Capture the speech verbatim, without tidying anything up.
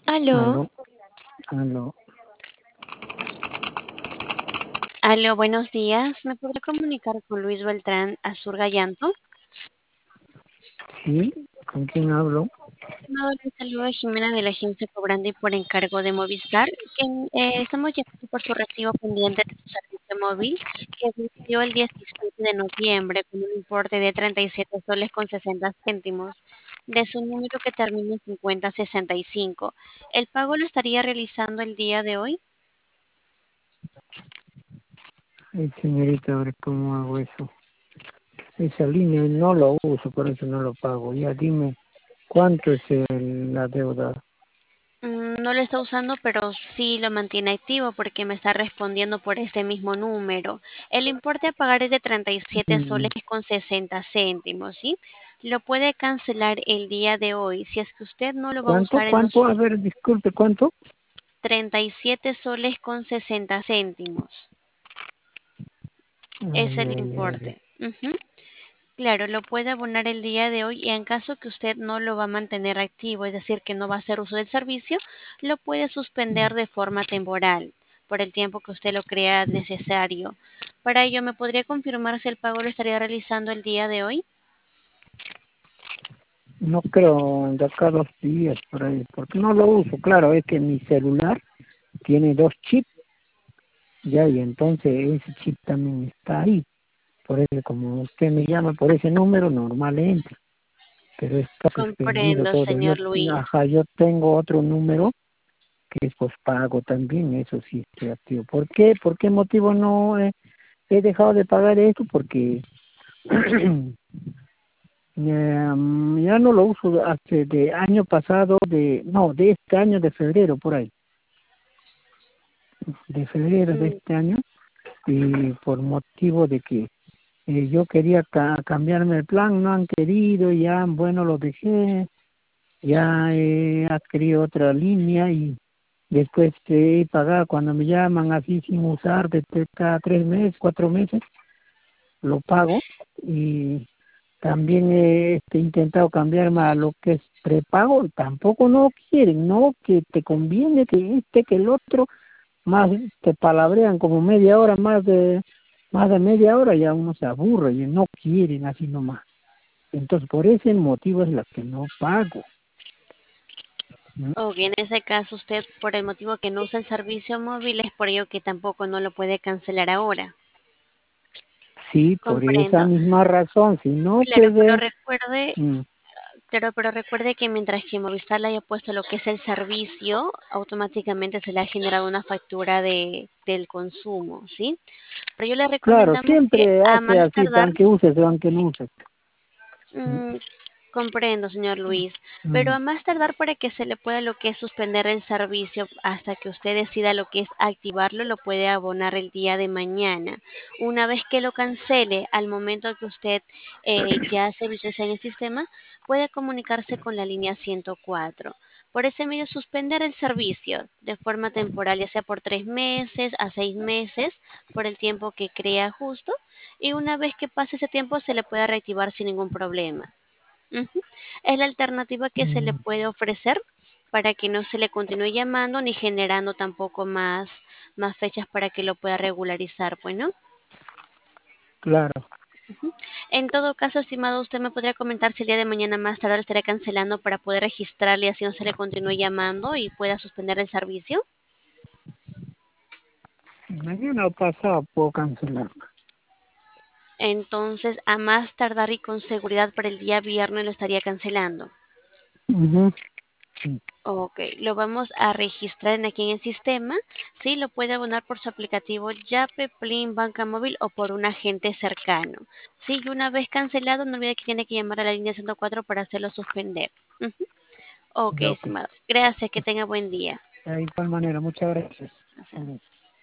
Aló, Aló, aló. aló, buenos días. ¿Me podría comunicar con Luis Beltrán Azurga Llanto? Sí, ¿con quién hablo? No, le saludo Jimena de la agencia Cobrandi por encargo de Movistar. Que, eh, estamos llamando por su recibo pendiente de su servicio móvil que venció el diecisiete de noviembre con un importe de treinta y siete soles con sesenta céntimos de su número que termina en cincuenta sesenta y cinco. ¿El pago lo estaría realizando el día de hoy? Ay, señorita, a ver cómo hago eso. Esa línea no lo uso, por eso no lo pago. Ya dime, ¿cuánto es el- la deuda? Mm, No lo está usando, pero sí lo mantiene activo porque me está respondiendo por este mismo número. El importe a pagar es de treinta y siete Mm, soles con sesenta céntimos, ¿sí? Lo puede cancelar el día de hoy. Si es que usted no lo va a ¿Cuánto? usar en los ¿Cuánto? A ver, disculpe, ¿cuánto? treinta y siete soles con sesenta céntimos. Es Ay, el ay, ay. importe. Ujú. Claro, lo puede abonar el día de hoy y en caso que usted no lo va a mantener activo, es decir, que no va a hacer uso del servicio, lo puede suspender de forma temporal por el tiempo que usted lo crea necesario. Para ello, ¿me podría confirmar si el pago lo estaría realizando el día de hoy? No creo, de acá a dos días por ahí, porque no lo uso. Claro, es que mi celular tiene dos chips, ya, y entonces ese chip también está ahí. Por eso, como usted me llama por ese número, normal entra. Pero está suspendido Comprendo, todo. Yo, señor Luis. ajá, yo tengo otro número que es pospago también, eso sí estoy activo. ¿Por qué? ¿Por qué motivo no he, he dejado de pagar esto? Porque em, ya no lo uso hace de año pasado, de no, de este año de febrero por ahí, de febrero de Mm, este año, y por motivo de que eh, yo quería ca- cambiarme el plan, no han querido, ya, bueno, lo dejé, ya he adquirido otra línea y después he pagado cuando me llaman así sin usar, desde cada tres meses, cuatro meses, lo pago y también he este, intentado cambiarme a lo que es prepago, tampoco no quieren, no, que te conviene, que este, que el otro, más te palabrean como media hora, más de más de media hora, ya uno se aburre y no quieren así nomás. Entonces, por ese motivo es la que no pago. ¿No? Ok, en ese caso usted, por el motivo que no usa el servicio móvil, es por ello que tampoco no lo puede cancelar ahora. Sí, por esa Comprendo. misma razón, si no, Claro, pues, pero eh, recuerde mm, Claro, pero recuerde que mientras que Movistar le haya puesto lo que es el servicio, automáticamente se le ha generado una factura de, del consumo, ¿sí? Pero yo le claro, recomendamos que siempre a hace más así, tardar, aunque uses o aunque no uses. Mm, mm, comprendo, señor Luis, pero mm, a más tardar para que se le pueda lo que es suspender el servicio hasta que usted decida lo que es activarlo, lo puede abonar el día de mañana. Una vez que lo cancele, al momento que usted eh, ya se visualiza en el sistema, puede comunicarse con la línea ciento cuatro. Por ese medio, suspender el servicio de forma temporal, ya sea por tres meses a seis meses, por el tiempo que crea justo, y una vez que pase ese tiempo se le puede reactivar sin ningún problema. Ujú. Es la alternativa que se le mm, puede ofrecer para que no se le continúe llamando ni generando tampoco más, más fechas para que lo pueda regularizar, bueno. claro, Ujú. En todo caso, estimado, usted me podría comentar si el día de mañana más tarde lo estaré cancelando para poder registrarle y así no se le continúe llamando y pueda suspender el servicio. mañana o pasado puedo cancelar. Entonces, a más tardar y con seguridad para el día viernes lo estaría cancelando. Ujú, sí, Ok, lo vamos a registrar en aquí en el sistema. Sí, lo puede abonar por su aplicativo Yape, Plin, Banca Móvil o por un agente cercano. Sí, y una vez cancelado, no olvide que tiene que llamar a la línea ciento cuatro para hacerlo suspender. Ujú. Ok, ya, ok. estimado. Gracias, que tenga buen día. De igual manera, muchas gracias. O sea, Hasta luego.